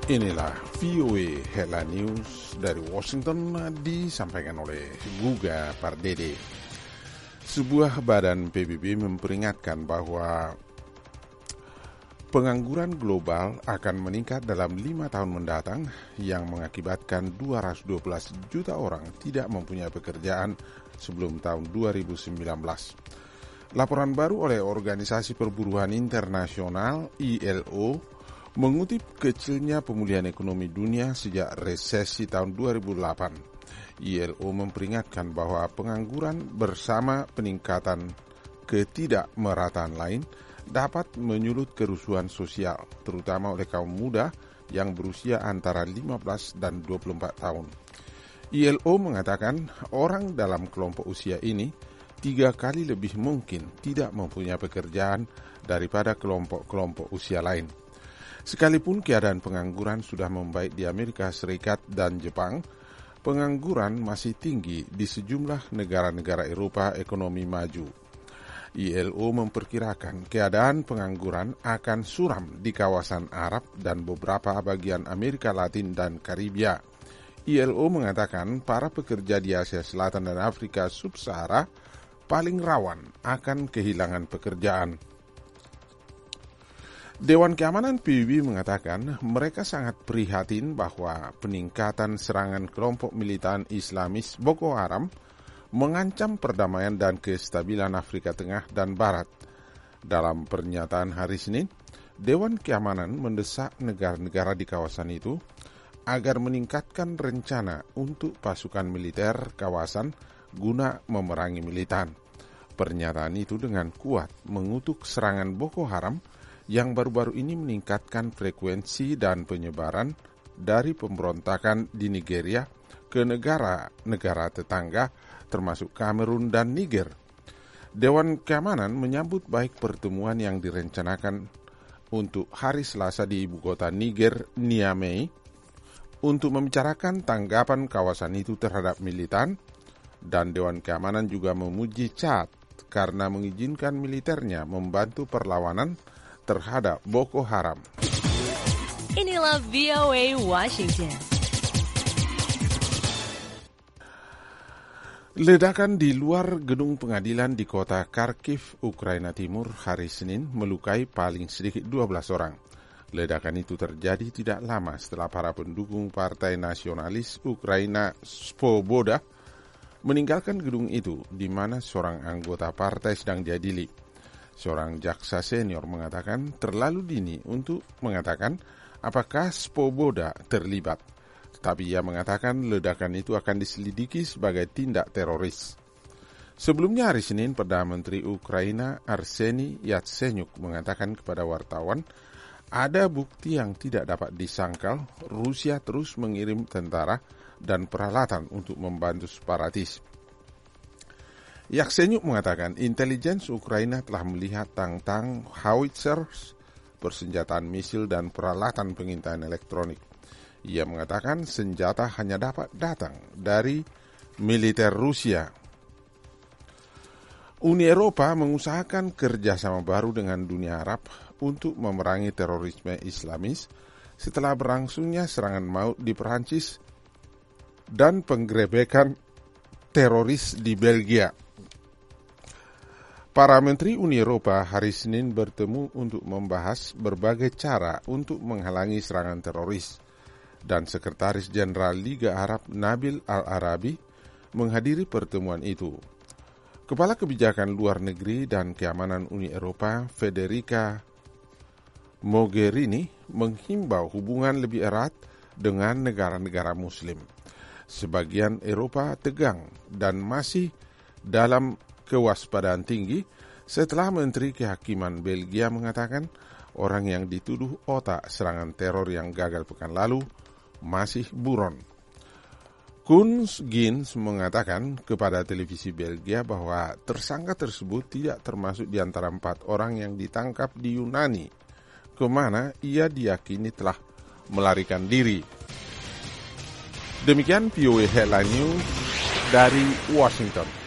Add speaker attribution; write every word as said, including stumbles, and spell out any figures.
Speaker 1: Inilah V O A Headline News dari Washington disampaikan oleh Guga Pardede. Sebuah badan P B B memperingatkan bahwa pengangguran global akan meningkat dalam lima tahun mendatang yang mengakibatkan dua ratus dua belas juta orang tidak mempunyai pekerjaan sebelum tahun dua ribu sembilan belas. Laporan baru oleh Organisasi Perburuan Internasional I L O mengutip kecilnya pemulihan ekonomi dunia sejak resesi tahun dua ribu delapan. I L O memperingatkan bahwa pengangguran bersama peningkatan ketidakmerataan lain dapat menyulut kerusuhan sosial, terutama oleh kaum muda yang berusia antara lima belas dan dua puluh empat tahun. I L O mengatakan orang dalam kelompok usia ini tiga kali lebih mungkin tidak mempunyai pekerjaan daripada kelompok-kelompok usia lain. Sekalipun keadaan pengangguran sudah membaik di Amerika Serikat dan Jepang, pengangguran masih tinggi di sejumlah negara-negara Eropa ekonomi maju. I L O memperkirakan keadaan pengangguran akan suram di kawasan Arab dan beberapa bagian Amerika Latin dan Karibia. I L O mengatakan para pekerja di Asia Selatan dan Afrika Sub-Sahara paling rawan akan kehilangan pekerjaan. Dewan Keamanan P B B mengatakan mereka sangat prihatin bahwa peningkatan serangan kelompok militan Islamis Boko Haram mengancam perdamaian dan kestabilan Afrika Tengah dan Barat. Dalam pernyataan hari Senin, Dewan Keamanan mendesak negara-negara di kawasan itu agar meningkatkan rencana untuk pasukan militer kawasan guna memerangi militan. Pernyataan itu dengan kuat mengutuk serangan Boko Haram yang baru-baru ini meningkatkan frekuensi dan penyebaran dari pemberontakan di Nigeria ke negara-negara tetangga termasuk Kamerun dan Niger. Dewan Keamanan menyambut baik pertemuan yang direncanakan untuk hari Selasa di ibu kota Niger, Niamey, untuk membicarakan tanggapan kawasan itu terhadap militan, dan Dewan Keamanan juga memuji Chad karena mengizinkan militernya membantu perlawanan terhadap Boko Haram.
Speaker 2: Inilah V O A Washington.
Speaker 1: Ledakan di luar gedung pengadilan di kota Kharkiv, Ukraina Timur hari Senin melukai paling sedikit dua belas orang. Ledakan itu terjadi tidak lama setelah para pendukung Partai Nasionalis Ukraina Svoboda meninggalkan gedung itu di mana seorang anggota partai sedang diadili. Seorang jaksa senior mengatakan terlalu dini untuk mengatakan apakah Svoboda terlibat. Tetapi ia mengatakan ledakan itu akan diselidiki sebagai tindak teroris. Sebelumnya hari Senin, Perdana Menteri Ukraina Arseniy Yatsenyuk mengatakan kepada wartawan, ada bukti yang tidak dapat disangkal Rusia terus mengirim tentara dan peralatan untuk membantu separatis. Yatsenyuk mengatakan intelijen Ukraina telah melihat tang-tang howitzers, persenjataan misil dan peralatan pengintaian elektronik. Ia mengatakan senjata hanya dapat datang dari militer Rusia. Uni Eropa mengusahakan kerjasama baru dengan dunia Arab untuk memerangi terorisme Islamis setelah berlangsungnya serangan maut di Perancis dan penggerebekan teroris di Belgia. Para menteri Uni Eropa hari Senin bertemu untuk membahas berbagai cara untuk menghalangi serangan teroris, dan Sekretaris Jenderal Liga Arab Nabil Al-Arabi menghadiri pertemuan itu. Kepala Kebijakan Luar Negeri dan Keamanan Uni Eropa Federica Mogherini menghimbau hubungan lebih erat dengan negara-negara Muslim. Sebagian Eropa tegang dan masih dalam kewaspadaan tinggi setelah Menteri Kehakiman Belgia mengatakan orang yang dituduh otak serangan teror yang gagal pekan lalu masih buron. Koens Gins mengatakan kepada televisi Belgia bahwa tersangka tersebut tidak termasuk di antara empat orang yang ditangkap di Yunani, kemana ia diyakini telah melarikan diri. Demikian V O A Headline News dari Washington.